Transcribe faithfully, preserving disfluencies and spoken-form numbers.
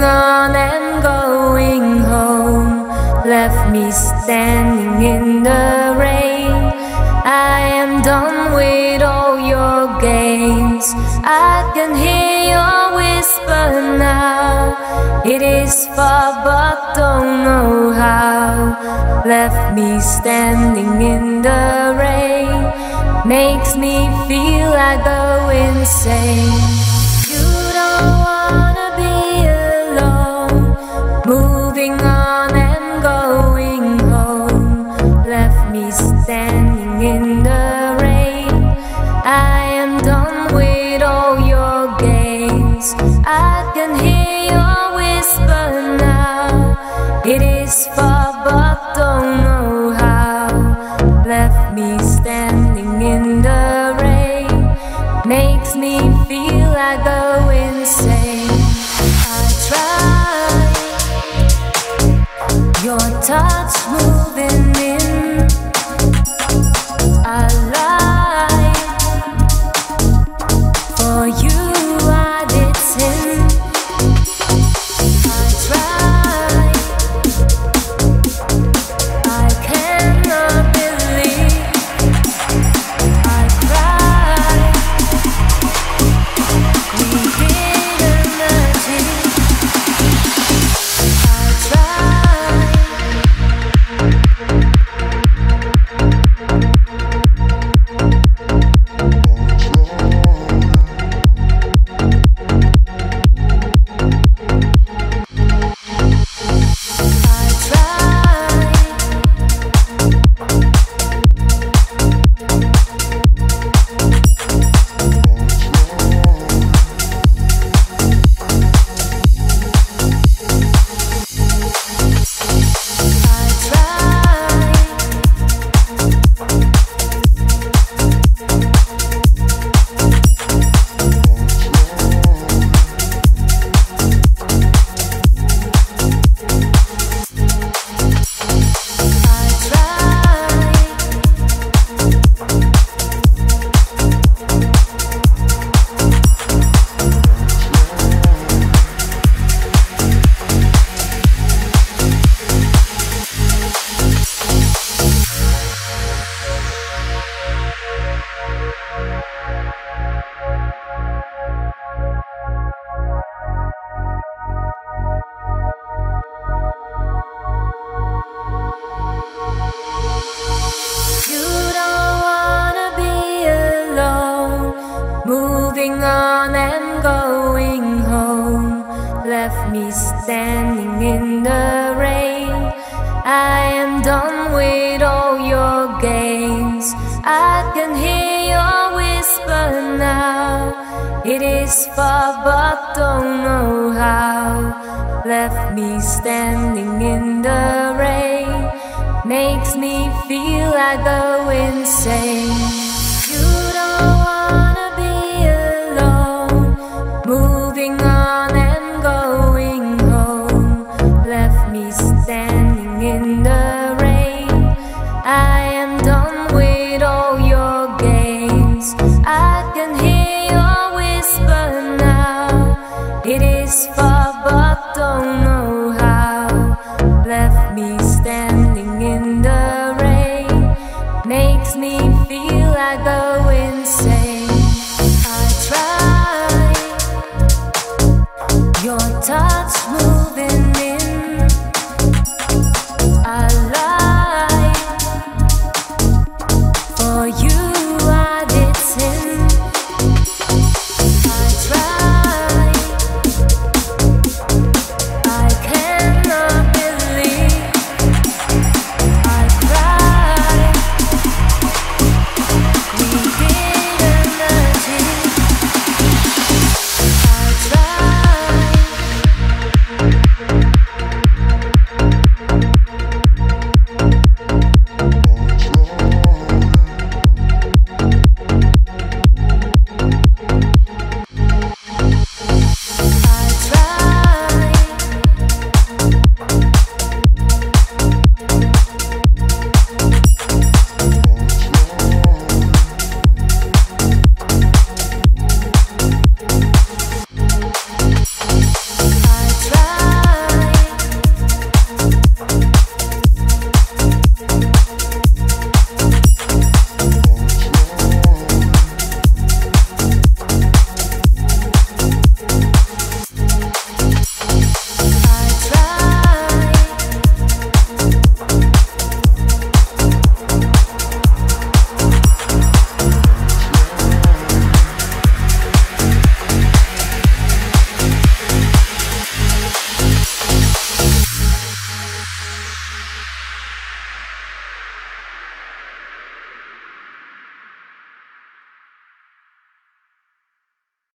on and going home, left me standing in the rain. I am done with all your games. I can hear your whisper now. It is far but don't know how. Left me standing in the rain. Makes me feel I go insane. You don't wanna be alone, moving on and going home, left me standing in the rain. I am done with all your games. I can hear your whisper now. It is far but don't know how. Left me standing in the rain. Makes me feel I go insane. I try, your touch moving in. I lie, for you I did sin. I try, I cannot believe. I cry, we didn't achieve. I try, moving on and going home, left me standing in the rain. I am done with all your games. I can hear your whisper now. It is far but don't know how. Left me standing in the rain. Makes me feel I go insane. You don't wanna be alone, moving on and going home, left me standing in the rain. I am done with all your games. I can hear your whisper now. It is far